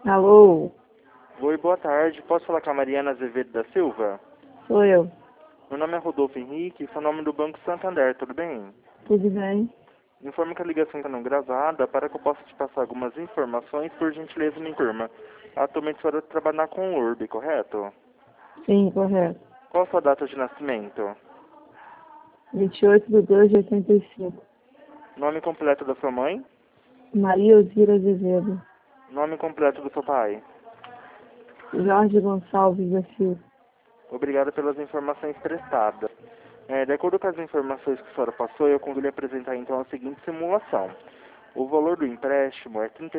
Alô, Oi, boa tarde. Posso falar com a Mariana Azevedo da Silva? sou eu. Meu nome é Rodolfo Henrique, sou nome do Banco Santander, tudo bem? Tudo bem? Informo que a ligação está não gravada para que eu possa te passar algumas informações, por gentileza me informa. Atualmente a senhora trabalha com o URB, correto? Sim, correto. Qual a sua data de nascimento? 28/2/85. Nome completo da sua mãe? Maria Elvira Azevedo. Nome completo do seu pai? Jorge Gonçalves da Silva. Obrigado pelas informações prestadas. De acordo com as informações que a senhora passou, eu convido a apresentar então a seguinte simulação. O valor do empréstimo é R$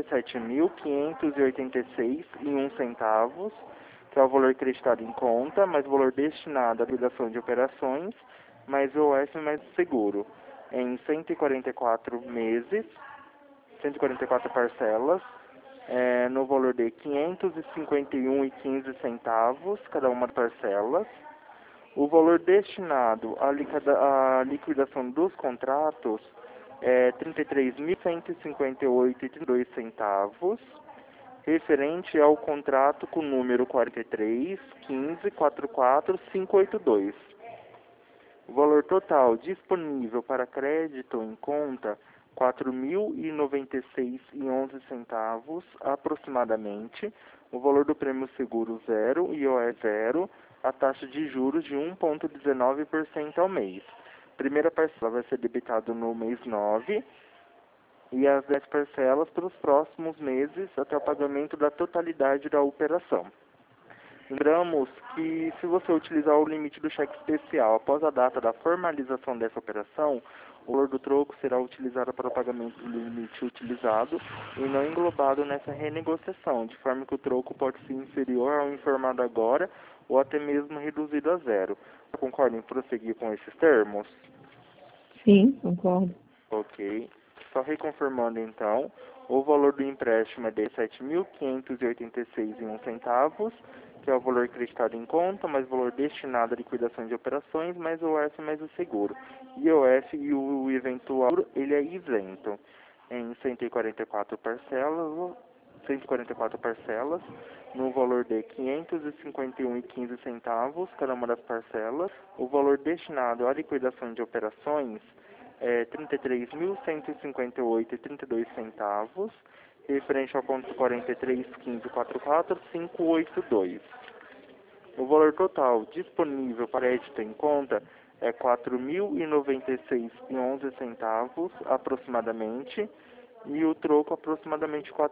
37.586,01, que é o valor acreditado em conta, mais o valor destinado à liquidação de operações, mais o OF mais o seguro, em 144 meses, 144 parcelas, no valor de R$ 551,15 cada uma das parcelas. O valor destinado à liquidação dos contratos é R$ 33.158,32, referente ao contrato com o número 43.15.44.582. O valor total disponível para crédito em conta, R$ 4.096,11 aproximadamente. O valor do prêmio seguro zero, IOE zero, a taxa de juros de 1,19% ao mês. Primeira parcela vai ser debitada no mês 9 e as 10 parcelas para os próximos meses até o pagamento da totalidade da operação. Lembramos que se você utilizar o limite do cheque especial após a data da formalização dessa operação, o valor do troco será utilizado para o pagamento do limite utilizado e não englobado nessa renegociação, de forma que o troco pode ser inferior ao informado agora ou até mesmo reduzido a zero. Concorda em prosseguir com esses termos? Sim, concordo. Ok. Só reconfirmando então, o valor do empréstimo é de R$ 7.586,01, que é o valor acreditado em conta, mais o valor destinado à liquidação de operações, mais o IOF mais o seguro. IOF e o eventual, ele é isento em 144 parcelas, no valor de R$ 551,15 cada uma das parcelas. O valor destinado à liquidação de operações é R$ 33.158,32, referente ao ponto 43.15.44.582. O valor total disponível para crédito em conta é R$ 4.096,11 aproximadamente, e o troco aproximadamente R$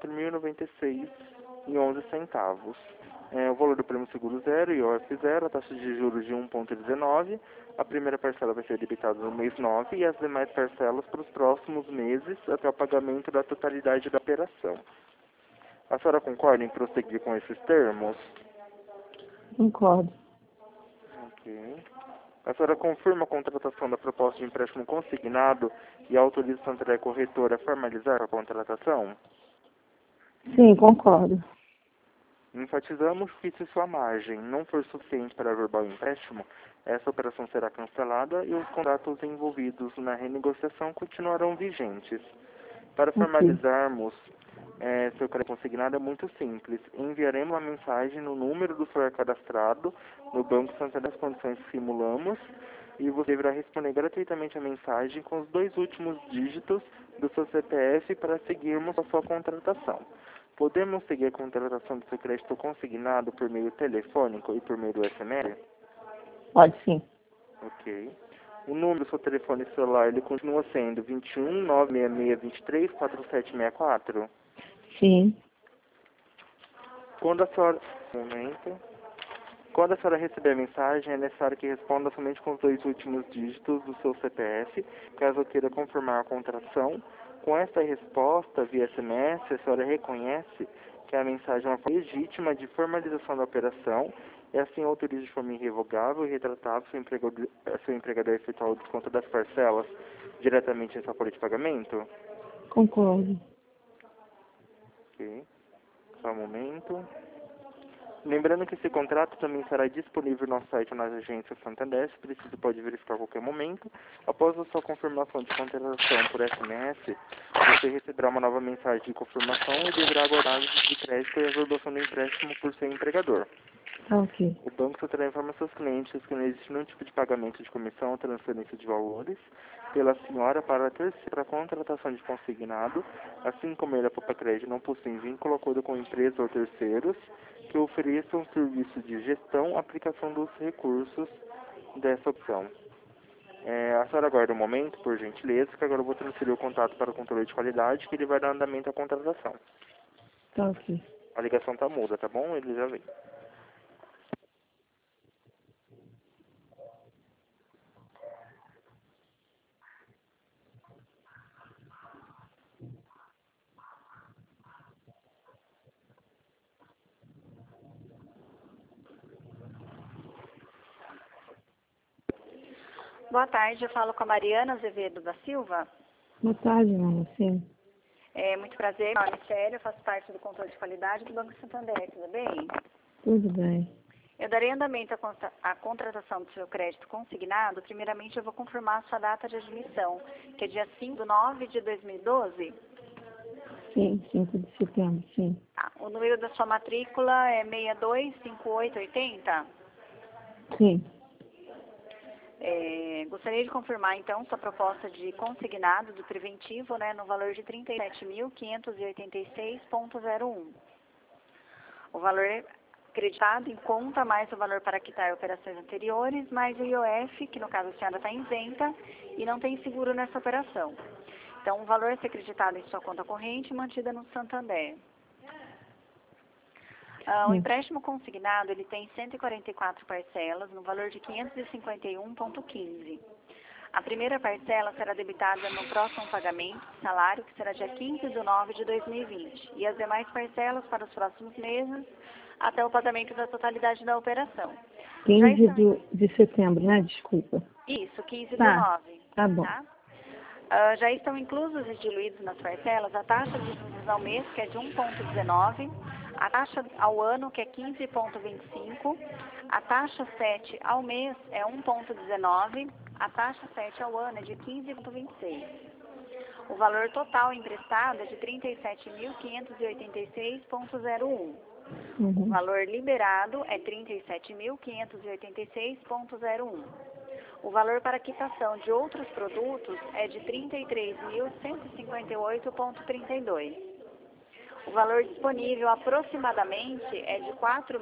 4.096,11. O valor do prêmio seguro zero, IOF zero, a taxa de juros de 1,19%. A primeira parcela vai ser debitada no mês 9 e as demais parcelas para os próximos meses até o pagamento da totalidade da operação. A senhora concorda em prosseguir com esses termos? Concordo. Ok. A senhora confirma a contratação da proposta de empréstimo consignado e autoriza a Santander Corretora a formalizar a contratação? Sim, concordo. Enfatizamos que se sua margem não for suficiente para averbar o empréstimo, essa operação será cancelada e os contratos envolvidos na renegociação continuarão vigentes. Para formalizarmos seu crédito consignado é muito simples. Enviaremos uma mensagem no número do senhor cadastrado no Banco Santander das condições que simulamos e você deverá responder gratuitamente a mensagem com os 2 últimos dígitos do seu CPF para seguirmos a sua contratação. Podemos seguir a contratação do seu crédito consignado por meio telefônico e por meio do SMS? Pode sim. Ok. O número do seu telefone celular, ele continua sendo 21 966 23 4764? Sim. Quando a senhora... Quando a senhora receber a mensagem, é necessário que responda somente com os 2 últimos dígitos do seu CPF, caso queira confirmar a contratação. Com esta resposta via SMS, a senhora reconhece que a mensagem é uma forma legítima de formalização da operação e assim autoriza de forma irrevogável e retratável seu empregador a efetuar o desconto das parcelas diretamente em sua folha de pagamento? Concordo. Ok. Só um momento. Lembrando que esse contrato também será disponível no site nas agências Santander, se preciso pode verificar a qualquer momento. Após a sua confirmação de contratação por SMS, você receberá uma nova mensagem de confirmação e deverá aguardar aviso de crédito e a averbação do empréstimo por seu empregador. Ok. O banco só terá informa aos seus clientes que não existe nenhum tipo de pagamento de comissão ou transferência de valores pela senhora para a contratação de consignado, assim como ele, a Poupa Crédito, não possui vínculo acordo com empresa ou terceiros que ofereçam serviço de gestão, aplicação dos recursos dessa opção. A senhora aguarda um momento, por gentileza, que agora eu vou transferir o contato para o controle de qualidade, que ele vai dar andamento à contratação. Tá ok. A ligação tá muda, tá bom? Ele já vem. Boa tarde, eu falo com a Mariana Azevedo da Silva. Boa tarde, Ana. Sim. Muito prazer, meu nome é Célia, eu faço parte do controle de qualidade do Banco Santander, tudo bem? Tudo bem. Eu darei andamento à contratação do seu crédito consignado. Primeiramente, eu vou confirmar a sua data de admissão, que é dia 5/9/2012. Sim, 5 de setembro, sim. Tá. O número da sua matrícula é 625880. Sim. Gostaria de confirmar, então, sua proposta de consignado do preventivo, no valor de R$ 37.586,01. O valor acreditado em conta mais o valor para quitar operações anteriores, mais o IOF, que no caso a senhora está isenta e não tem seguro nessa operação. Então, o valor a ser acreditado em sua conta corrente mantida no Santander. O empréstimo consignado, ele tem 144 parcelas, no valor de 551,15. A primeira parcela será debitada no próximo pagamento, salário, que será dia 15/9/2020. E as demais parcelas para os próximos meses, até o pagamento da totalidade da operação. 15 de setembro, né? Desculpa. Isso, 15/9. Tá bom. Tá? Já estão inclusos e diluídos nas parcelas a taxa de juros ao mês, que é de 1,19, a taxa ao ano, que é 15,25, a taxa 7 ao mês é 1,19, a taxa 7 ao ano é de 15,26. O valor total emprestado é de 37.586,01. O valor liberado é 37.586,01. O valor para quitação de outros produtos é de 33.158,32. O valor disponível aproximadamente é de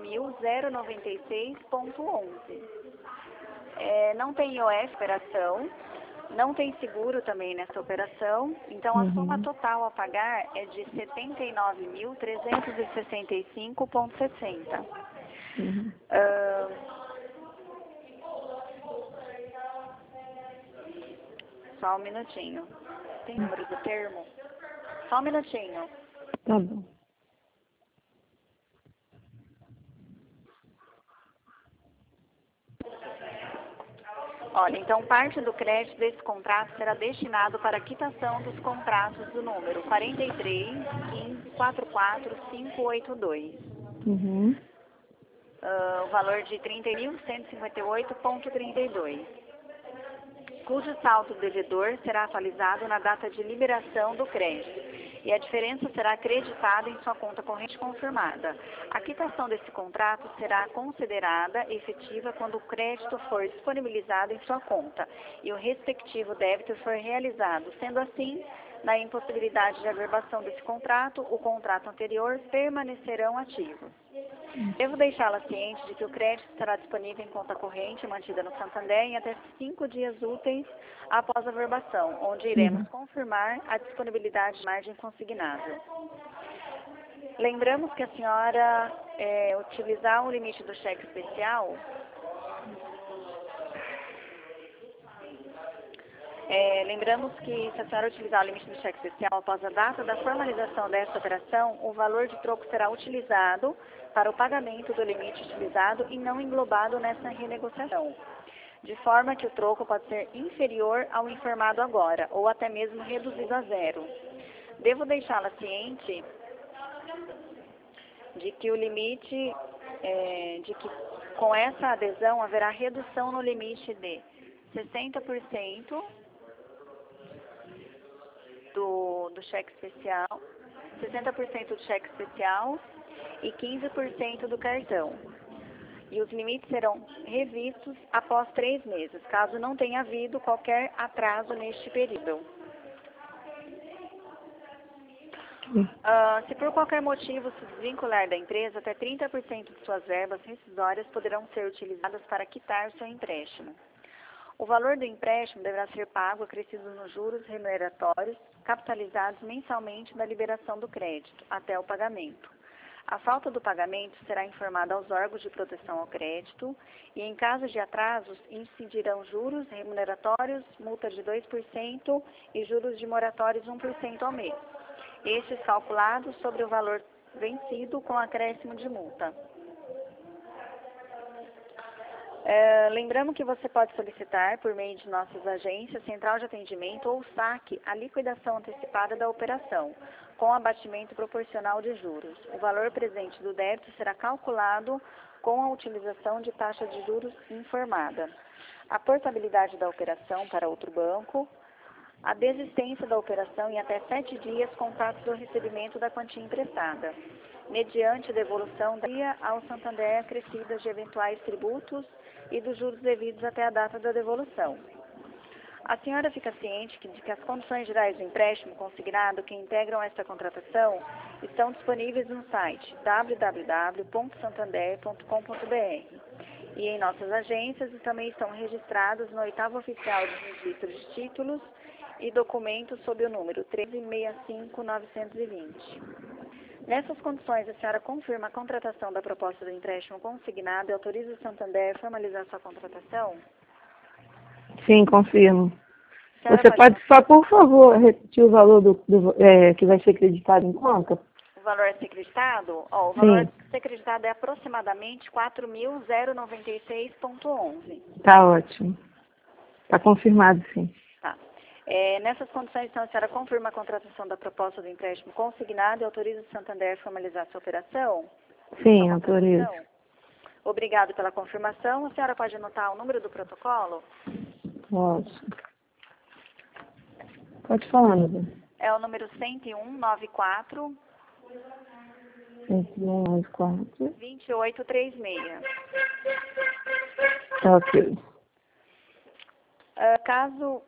4.096,11. Não tem IOF operação, não tem seguro também nessa operação, então a soma total a pagar é de R$ 79.365,60. Só um minutinho. Tem número do termo? Só um minutinho. Tá bom. Olha, então parte do crédito desse contrato será destinado para a quitação dos contratos do número 43.15.44.582. O valor de 30.158,32. Cujo saldo devedor será atualizado na data de liberação do crédito e a diferença será acreditada em sua conta corrente confirmada. A quitação desse contrato será considerada efetiva quando o crédito for disponibilizado em sua conta e o respectivo débito for realizado. Sendo assim, na impossibilidade de averbação desse contrato, o contrato anterior permanecerão ativos. Devo deixá-la ciente de que o crédito estará disponível em conta corrente mantida no Santander em até 5 dias úteis após a averbação, onde iremos confirmar a disponibilidade de margem consignada. Lembramos que a senhora utilizar o limite do cheque especial, lembramos que se a senhora utilizar o limite do cheque especial após a data da formalização desta operação, o valor de troco será utilizado para o pagamento do limite utilizado e não englobado nessa renegociação, de forma que o troco pode ser inferior ao informado agora, ou até mesmo reduzido a zero. Devo deixá-la ciente de que o limite de que com essa adesão haverá redução no limite de 60% do cheque especial, 60% do cheque especial e 15% do cartão. E os limites serão revistos após 3 meses, caso não tenha havido qualquer atraso neste período. Se por qualquer motivo se desvincular da empresa, até 30% de suas verbas rescisórias poderão ser utilizadas para quitar seu empréstimo. O valor do empréstimo deverá ser pago acrescido nos juros remuneratórios capitalizados mensalmente da liberação do crédito, até o pagamento. A falta do pagamento será informada aos órgãos de proteção ao crédito e, em caso de atrasos, incidirão juros remuneratórios, multa de 2% e juros de moratórios 1% ao mês. Estes calculados sobre o valor vencido com acréscimo de multa. Lembramos que você pode solicitar, por meio de nossas agências, central de atendimento ou saque, a liquidação antecipada da operação, com abatimento proporcional de juros. O valor presente do débito será calculado com a utilização de taxa de juros informada. A portabilidade da operação para outro banco, a desistência da operação em até 7 dias contados do recebimento da quantia emprestada, mediante devolução ao Santander acrescidas de eventuais tributos e dos juros devidos até a data da devolução. A senhora fica ciente de que as condições gerais do empréstimo consignado que integram esta contratação estão disponíveis no site www.santander.com.br e em nossas agências e também estão registradas no 8º Oficial de Registro de Títulos e Documentos sob o número 13.65920. Nessas condições, a senhora confirma a contratação da proposta do empréstimo consignado e autoriza o Santander a formalizar sua contratação? Sim, confirmo. Você pode só, por favor, repetir o valor que vai ser creditado em conta? O valor a ser creditado? O valor a ser creditado é aproximadamente 4.096,11. Tá ótimo. Tá confirmado, sim. Tá. Nessas condições, então, a senhora confirma a contratação da proposta do empréstimo consignado e autoriza o Santander a formalizar sua operação? Sim, autorizo. Obrigado pela confirmação. A senhora pode anotar o número do protocolo? Posso. Pode falar, Nubia. É o número 10194 2836. Tá ok. Caso...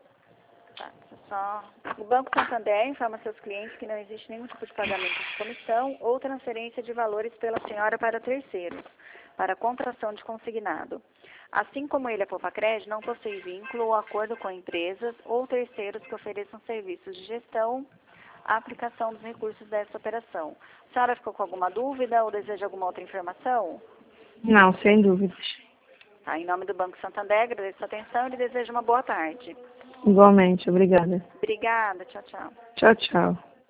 O Banco Santander informa seus clientes que não existe nenhum tipo de pagamento de comissão ou transferência de valores pela senhora para terceiros, para contratação de consignado. Assim como ele, a Povacred, não possui vínculo ou acordo com empresas ou terceiros que ofereçam serviços de gestão à aplicação dos recursos dessa operação. A senhora ficou com alguma dúvida ou deseja alguma outra informação? Não, sem dúvidas. Tá, em nome do Banco Santander, agradeço a atenção e lhe desejo uma boa tarde. Igualmente, obrigada. Obrigada, tchau, tchau. Tchau, tchau.